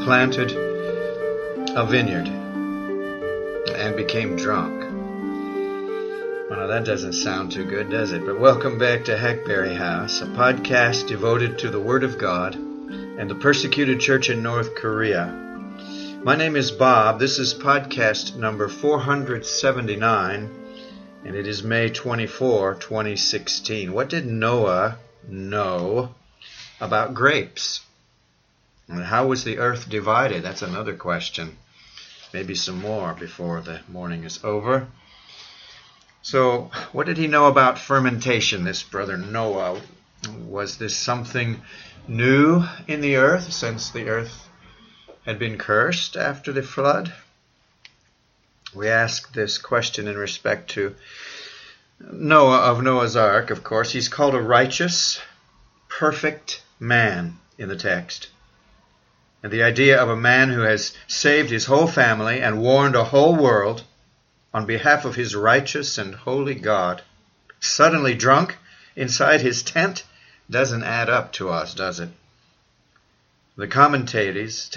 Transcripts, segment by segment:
planted a vineyard and became drunk. Well, that doesn't sound too good, does it? But welcome back to Hackberry House, a podcast devoted to the Word of God and the persecuted church in North Korea. My name is Bob. This is podcast number 479, and it is May 24, 2016. What did Noah know about grapes? And how was the earth divided? That's another question. Maybe some more before the morning is over. So, what did he know about fermentation, this brother Noah? Was this something new in the earth since the earth had been cursed after the flood? We ask this question in respect to Noah of Noah's Ark, of course. He's called a righteous, perfect man in the text. And the idea of a man who has saved his whole family and warned a whole world on behalf of his righteous and holy God, suddenly drunk inside his tent, doesn't add up to us, does it? The commentators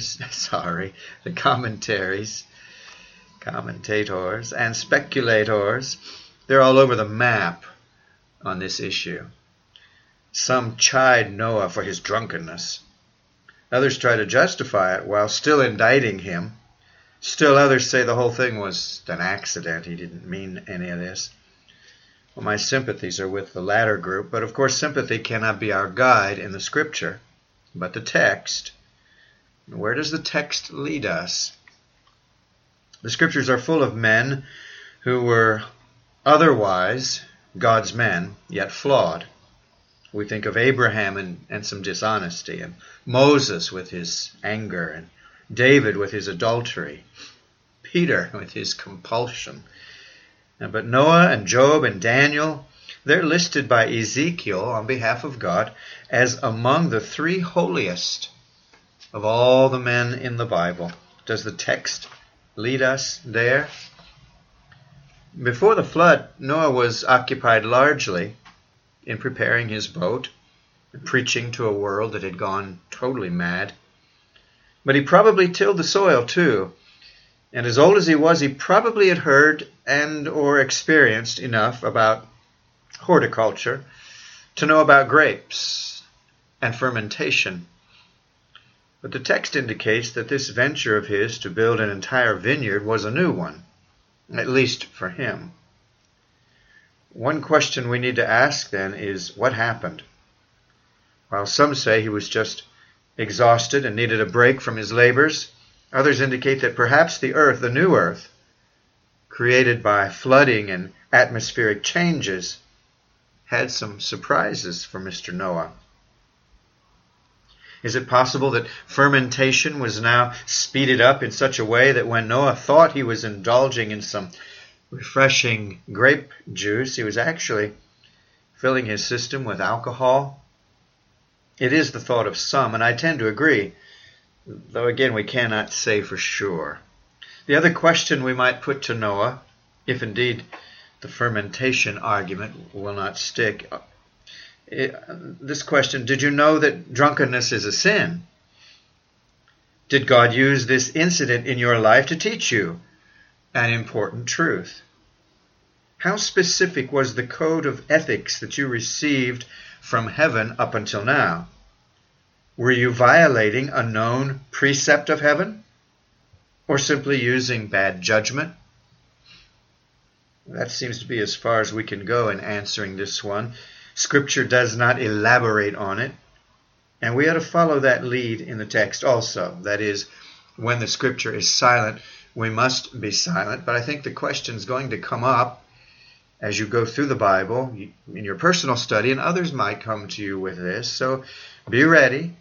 and speculators, they're all over the map on this issue. Some chide Noah for his drunkenness. Others try to justify it while still indicting him. Still others say the whole thing was an accident. He didn't mean any of this. Well, my sympathies are with the latter group, but of course sympathy cannot be our guide in the Scripture, but the text. Where does the text lead us? The Scriptures are full of men who were otherwise God's men, yet flawed. We think of Abraham and some dishonesty, and Moses with his anger, and David with his adultery, Peter with his compulsion. But Noah and Job and Daniel, they're listed by Ezekiel on behalf of God as among the three holiest of all the men in the Bible. Does the text lead us there? Before the flood, Noah was occupied largely in preparing his boat, preaching to a world that had gone totally mad. But he probably tilled the soil too. And as old as he was, he probably had heard and or experienced enough about horticulture to know about grapes and fermentation. But the text indicates that this venture of his to build an entire vineyard was a new one, at least for him. One question we need to ask then is, what happened? While some say he was just exhausted and needed a break from his labors, others indicate that perhaps the earth, the new earth, created by flooding and atmospheric changes, had some surprises for Mr. Noah. Is it possible that fermentation was now speeded up in such a way that when Noah thought he was indulging in some refreshing grape juice, he was actually filling his system with alcohol? It is the thought of some, and I tend to agree, though again we cannot say for sure. The other question we might put to Noah, if indeed the fermentation argument will not stick, this question: did you know that drunkenness is a sin? Did God use this incident in your life to teach you an important truth? How specific was the code of ethics that you received from heaven up until now? Were you violating a known precept of heaven, or simply using bad judgment? That seems to be as far as we can go in answering this one. Scripture does not elaborate on it, and we ought to follow that lead in the text also. That is, when the Scripture is silent, we must be silent. But I think the question is going to come up as you go through the Bible, in your personal study, and others might come to you with this. So be ready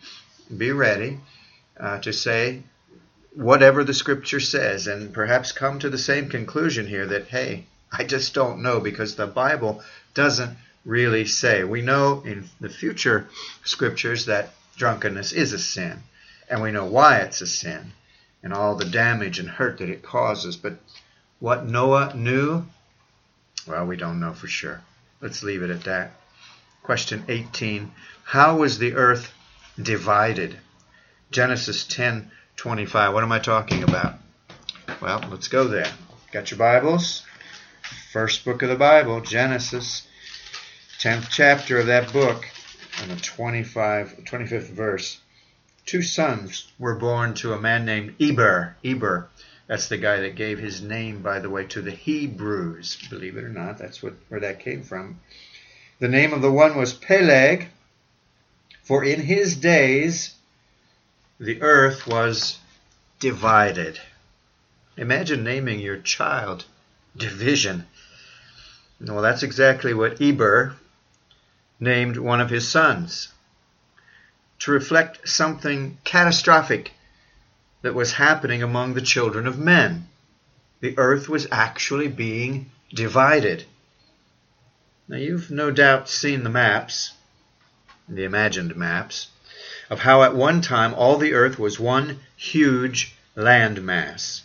to say whatever the Scripture says, and perhaps come to the same conclusion here that, hey, I just don't know, because the Bible doesn't really say. We know in the future Scriptures that drunkenness is a sin, and we know why it's a sin, and all the damage and hurt that it causes. But what Noah knew, well, we don't know for sure. Let's leave it at that. Question 18. How was the earth divided? Genesis 10 25. What am I talking about? Well, let's go there. Got your Bibles? First book of the Bible, Genesis, 10th chapter of that book, and the 25th verse. 2 sons were born to a man named Eber. Eber, that's the guy that gave his name, by the way, to the Hebrews. Believe it or not, that's where that came from. The name of the one was Peleg, for in his days the earth was divided. Imagine naming your child division. Well, that's exactly what Eber named one of his sons, to reflect something catastrophic that was happening among the children of men. The earth was actually being divided. Now, you've no doubt seen the maps, the imagined maps, of how at one time all the earth was one huge landmass.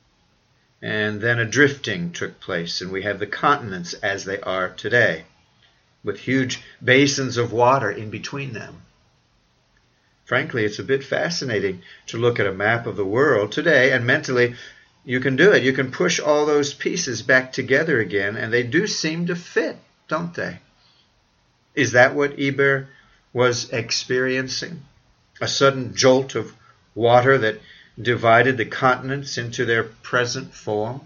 And then a drifting took place, and we have the continents as they are today, with huge basins of water in between them. Frankly, it's a bit fascinating to look at a map of the world today, and mentally you can do it. You can push all those pieces back together again, and they do seem to fit, don't they? Is that what Eber was experiencing? A sudden jolt of water that divided the continents into their present form?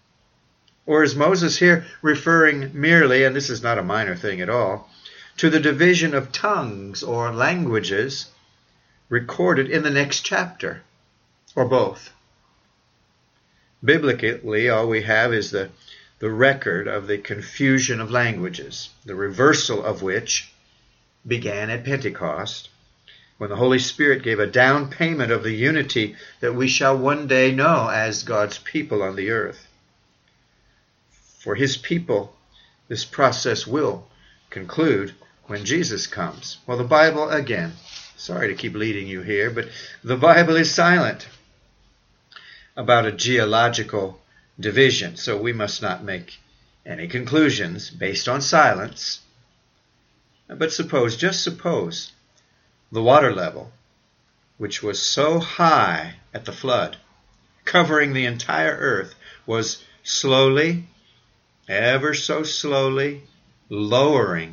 Or is Moses here referring merely, and this is not a minor thing at all, to the division of tongues or languages recorded in the next chapter, or both? Biblically, all we have is the record of the confusion of languages, the reversal of which began at Pentecost, when the Holy Spirit gave a down payment of the unity that we shall one day know as God's people on the earth. For his people, this process will conclude when Jesus comes. Well, the Bible, again, sorry to keep leading you here, but the Bible is silent about a geological division, so we must not make any conclusions based on silence. But just suppose, the water level, which was so high at the flood, covering the entire earth, was slowly, ever so slowly, lowering.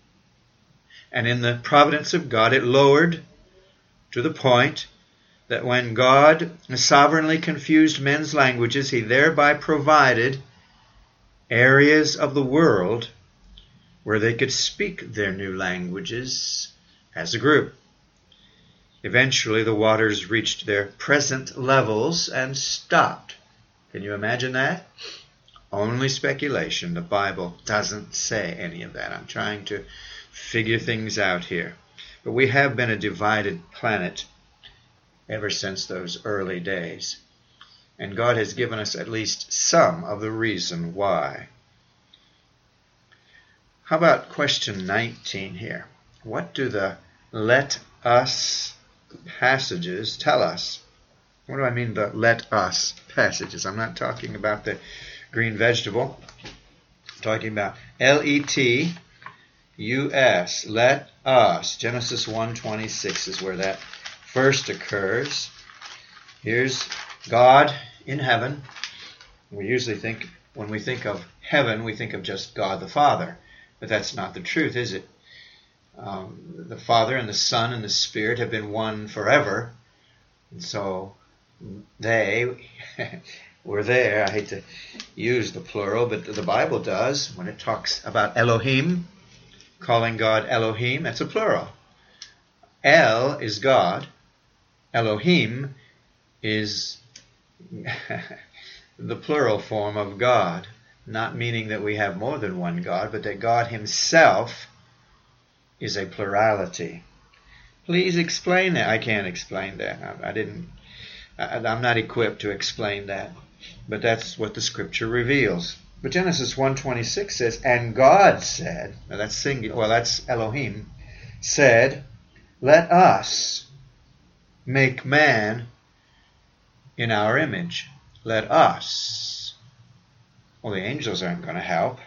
And in the providence of God, it lowered to the point that when God sovereignly confused men's languages, he thereby provided areas of the world where they could speak their new languages as a group. Eventually, the waters reached their present levels and stopped. Can you imagine that? Only speculation. The Bible doesn't say any of that. I'm trying to figure things out here. But we have been a divided planet ever since those early days. And God has given us at least some of the reason why. How about question 19 here? What do the let us passages tell us? What do I mean by let us passages? I'm not talking about the green vegetable. I'm talking about L-E-T-U-S, let us. Genesis 1:26 is where that first occurs. Here's God in heaven. We usually think, when we think of heaven, we think of just God the Father. But that's not the truth, is it? The Father and the Son and the Spirit have been one forever. And so they were there. I hate to use the plural, but the Bible does. When it talks about Elohim, calling God Elohim, that's a plural. El is God. Elohim is the plural form of God. Not meaning that we have more than one God, but that God himself is a plurality. Please explain that. I can't explain that. I'm not equipped to explain that. But that's what the scripture reveals. But Genesis 1:26 says, and God said, now that's singular, well, that's Elohim, said, let us make man in our image. Let us. Well, the angels aren't going to help.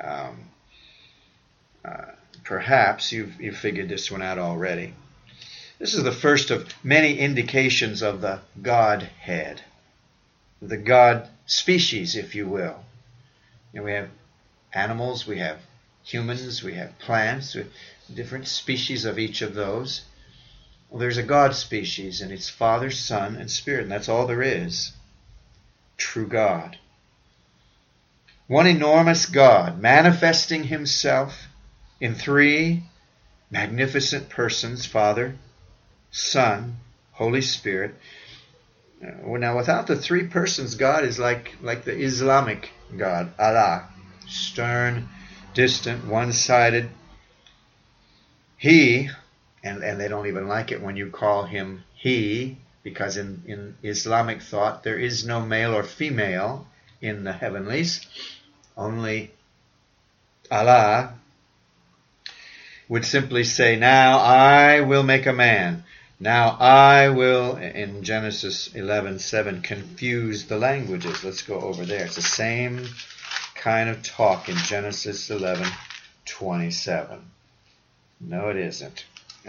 Perhaps you've figured this one out already. This is the first of many indications of the Godhead, the God species, if you will. We have animals, we have humans, we have plants, different species of each of those. Well, there's a God species, and it's Father, Son, and Spirit, and that's all there is. True God. One enormous God, manifesting himself in three magnificent persons, Father, Son, Holy Spirit. Now, without the three persons, God is like the Islamic God, Allah. Stern, distant, one-sided. He, and they don't even like it when you call him he, because in Islamic thought there is no male or female in the heavenlies. Only Allah would simply say, now I will make a man. Now I will, in Genesis 11:7, confuse the languages. Let's go over there. It's the same kind of talk in Genesis 11:27. No, it isn't.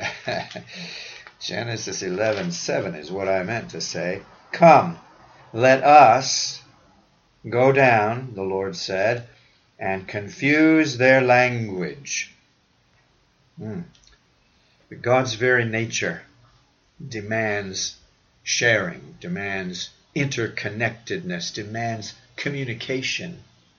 Genesis 11:7 is what I meant to say. Come, let us go down, the Lord said, and confuse their language. But God's very nature demands sharing, demands interconnectedness, demands communication.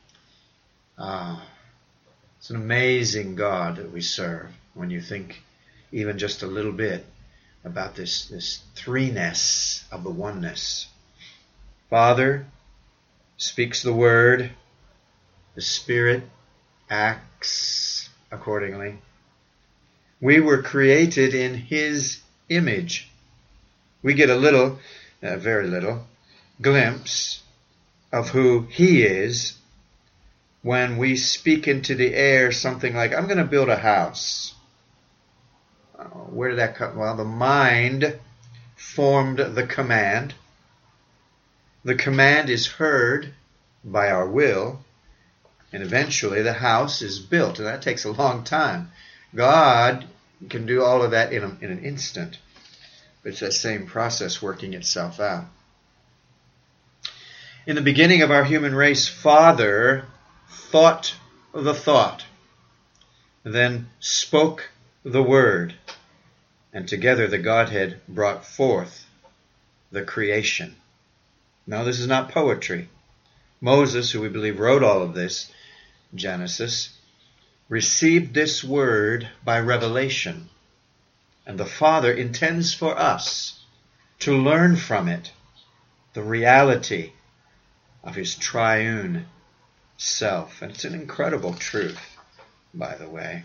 It's an amazing God that we serve when you think even just a little bit about this threeness of the oneness. Father speaks the word, the Spirit acts accordingly. We were created in His image. We get a little, very little, glimpse of who He is when we speak into the air something like, I'm going to build a house. Where did that come? Well, the mind formed the command. The command is heard by our will, and eventually the house is built, and that takes a long time. God can do all of that in an instant, but it's that same process working itself out. In the beginning of our human race, Father thought the thought, then spoke the word, and together the Godhead brought forth the creation. Now, this is not poetry. Moses, who we believe wrote all of this, Genesis, received this word by revelation. And the Father intends for us to learn from it the reality of His triune self. And it's an incredible truth, by the way.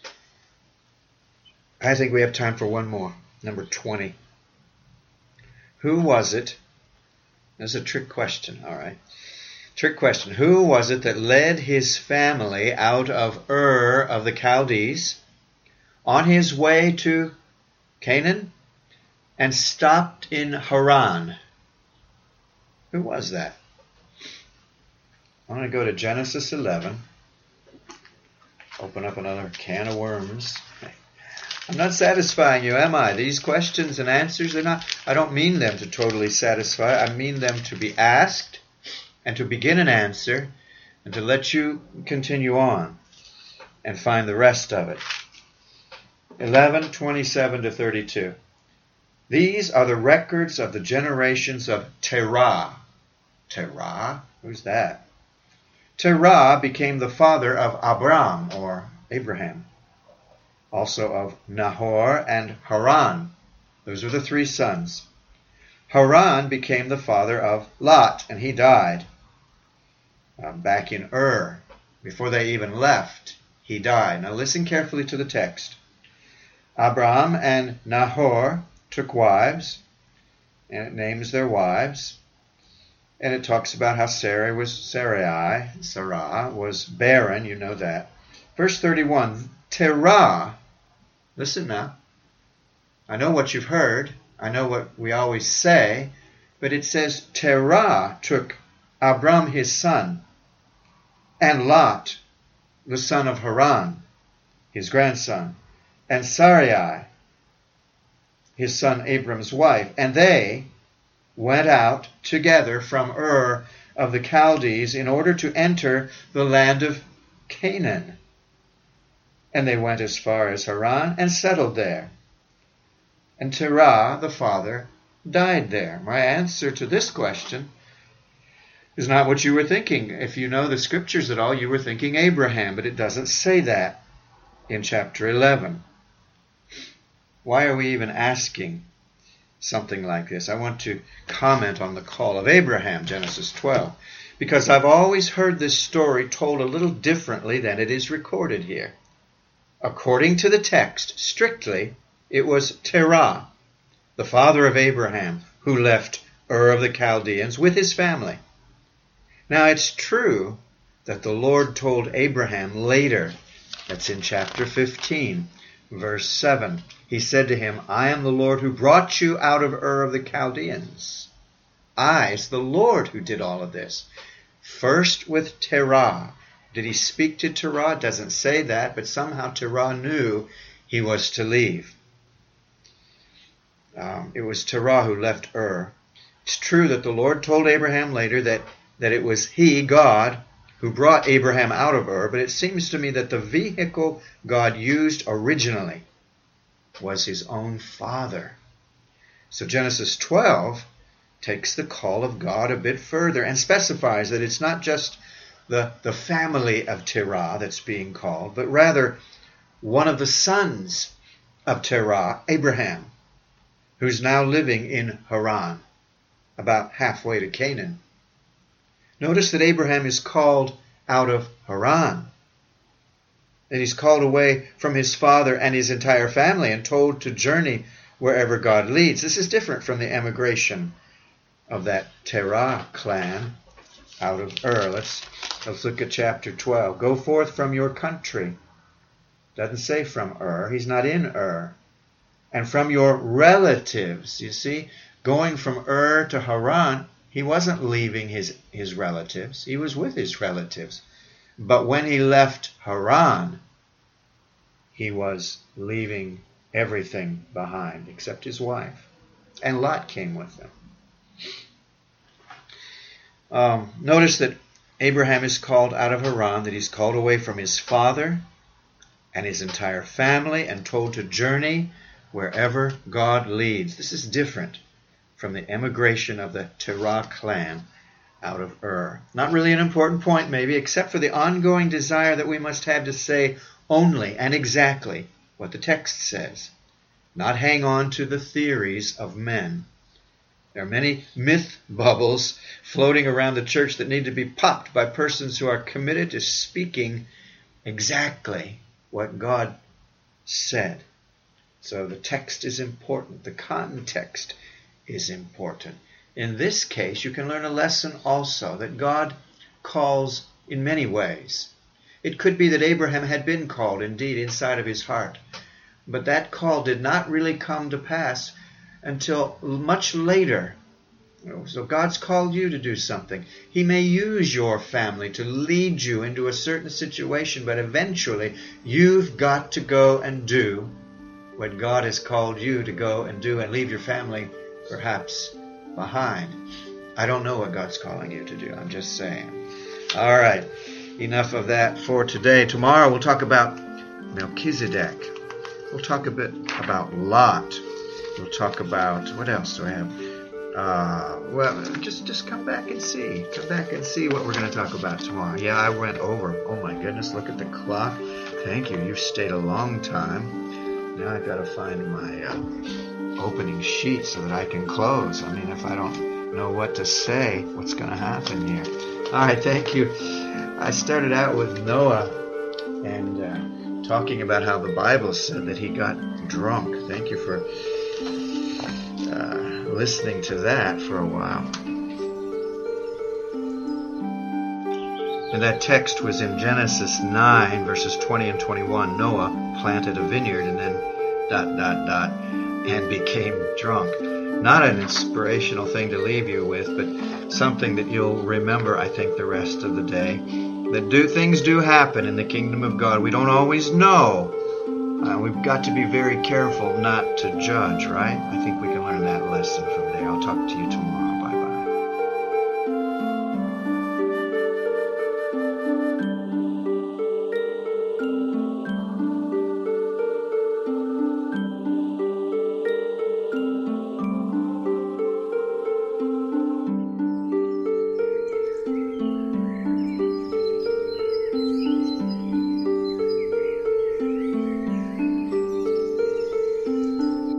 I think we have time for one more. Number 20. Who was it? That's a trick question, all right. Trick question. Who was it that led his family out of Ur of the Chaldees on his way to Canaan and stopped in Haran? Who was that? I'm going to go to Genesis 11. Open up another can of worms. I'm not satisfying you, am I? These questions and answers, I don't mean them to totally satisfy. I mean them to be asked and to begin an answer and to let you continue on and find the rest of it. 11:27 to 32. These are the records of the generations of Terah. Terah? Who's that? Terah became the father of Abram, or Abraham. Also of Nahor and Haran. Those were the three sons. Haran became the father of Lot, and he died. Back in Ur, before they even left, he died. Now listen carefully to the text. Abram and Nahor took wives, and it names their wives. And it talks about how Sarah was barren, you know that. Verse 31, Terah, listen now. I know what you've heard. I know what we always say. But it says Terah took Abram his son, and Lot, the son of Haran, his grandson, and Sarai, his son Abram's wife, and they went out together from Ur of the Chaldees in order to enter the land of Canaan. And they went as far as Haran and settled there. And Terah, the father, died there. My answer to this question is not what you were thinking. If you know the scriptures at all, you were thinking Abraham, but it doesn't say that in chapter 11. Why are we even asking something like this? I want to comment on the call of Abraham, Genesis 12, because I've always heard this story told a little differently than it is recorded here. According to the text, strictly, it was Terah, the father of Abraham, who left Ur of the Chaldeans with his family. Now, it's true that the Lord told Abraham later, that's in chapter 15, verse 7. He said to him, I am the Lord who brought you out of Ur of the Chaldeans. It's the Lord who did all of this. First with Terah. Did he speak to Terah? It doesn't say that, but somehow Terah knew he was to leave. It was Terah who left Ur. It's true that the Lord told Abraham later that it was he, God, who brought Abraham out of Ur, but it seems to me that the vehicle God used originally was his own father. So Genesis 12 takes the call of God a bit further and specifies that it's not just the family of Terah that's being called, but rather one of the sons of Terah, Abraham, who's now living in Haran, about halfway to Canaan. Notice that Abraham is called out of Haran. And he's called away from his father and his entire family and told to journey wherever God leads. This is different from the emigration of that Terah clan out of Ur. Let's look at chapter 12. Go forth from your country. Doesn't say from Ur. He's not in Ur. And from your relatives. You see, going from Ur to Haran, he wasn't leaving his relatives. He was with his relatives. But when he left Haran, he was leaving everything behind except his wife. And Lot came with them. Notice that Abraham is called out of Haran, that he's called away from his father and his entire family and told to journey wherever God leads. This is different from the emigration of the Terah clan out of Ur. Not really an important point, maybe, except for the ongoing desire that we must have to say only and exactly what the text says, not hang on to the theories of men. There are many myth bubbles floating around the church that need to be popped by persons who are committed to speaking exactly what God said. So the text is important. The context is important. In this case, you can learn a lesson also that God calls in many ways. It could be that Abraham had been called indeed inside of his heart, but that call did not really come to pass until much later. So God's called you to do something. He may use your family to lead you into a certain situation, but eventually you've got to go and do what God has called you to go and do, and leave your family perhaps behind. I don't know what God's calling you to do. I'm just saying. All right. Enough of that for today. Tomorrow we'll talk about Melchizedek. We'll talk a bit about Lot. We'll talk about, what else do I have? Just come back and see. Come back and see what we're going to talk about tomorrow. Yeah, I went over. Oh my goodness, look at the clock. Thank you. You've stayed a long time. Now I've got to find my opening sheet so that I can close. I mean, if I don't know what to say, what's going to happen here? All right, thank you. I started out with Noah and talking about how the Bible said that he got drunk. Thank you for listening to that for a while. And that text was in Genesis 9, verses 20 and 21. Noah planted a vineyard and then ... and became drunk. Not an inspirational thing to leave you with, but something that you'll remember, I think, the rest of the day. That things do happen in the kingdom of God. We don't always know We've got to be very careful not to judge, right? I think we can learn that lesson from there. I'll talk to you tomorrow.